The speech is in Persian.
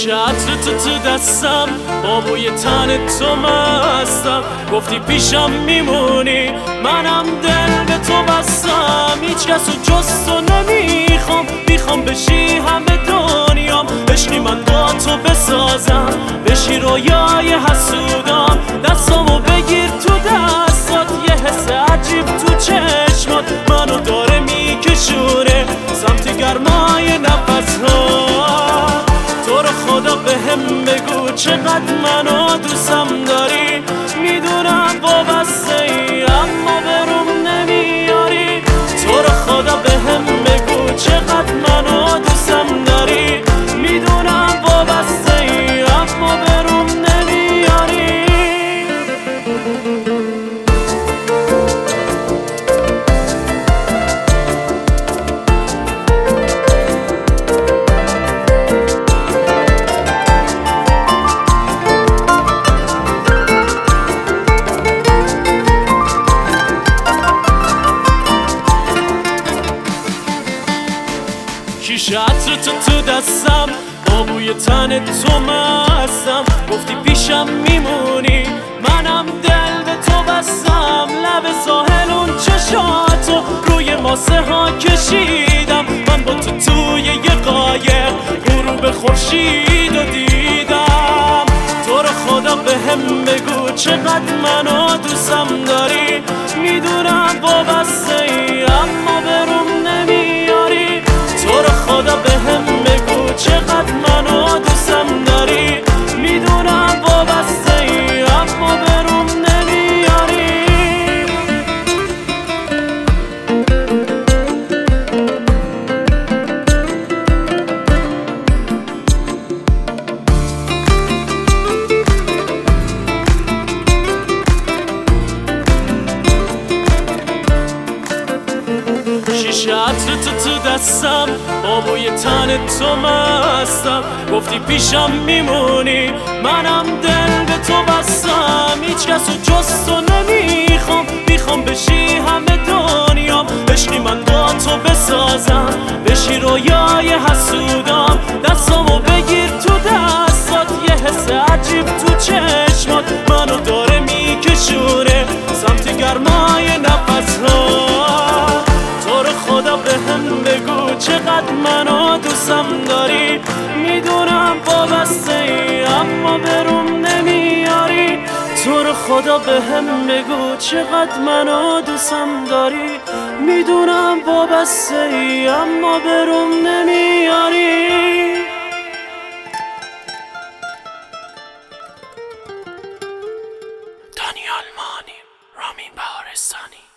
شیشه عطر تو دستم، با بوی تن تو مستم. گفتی پیشم میمونی، منم دل به تو بستم. هیچ کسو جز تو نمیخوام، میخوام بشی همه دنیام. عشقی من با تو بسازم، بشی رویای حسودام. دستامو بگیر تو دستات، یه حس عجیب تو چشمات منو داره میکشونه سمت گرمای نفسها. تو رو خدا بهم بگو چقدر منو دوستم داری. میدونم وابسته ای اما بروم نمیاری. تو رو خدا بهم بگو چقدر منو دوستم داری. میدونم وابسته ای اما بروم نمیاری. شیشه عطر تو دستم، با بوی تن تو مستم. گفتی پیشم میمونی، منم دل به تو بستم. لب ساحل اون چشاتو روی ماسه ها کشیدم. من با تو توی یه قایق غروب خورشید رو دیدم. تو رو خدا بهم بگو چقدر منو دوستم داری. میدونم وابسته ای اما بروم نمیاری. تو رو خدا بهم بگو چقدر منو دوستم داری. میدونم وابسته ای اما بروم نمیاری. شیشه عطر تو دستم، با بوی تن تو مستم. گفتی پیشم میمونی، منم دل به تو بستم. هیچ کسو جز تو نمیخوام، میخوام بشی همه دنیام. عشقی من با تو بسازم، بشی رویای حسودام. دستامو بگیر تو دستات، یه حس عجیب تو چشمات منو داره میکشونه سمت گرمای نفسها. تو رو خدا بهم بگو چقدر منو دوستم داری. میدونم وابسته ای اما بروم نمیاری. تو رو خدا بهم بگو چقدر منو دوستم داری. میدونم وابسته ای اما بروم نمیاری. دانیال مانی، رامین بهارستانی.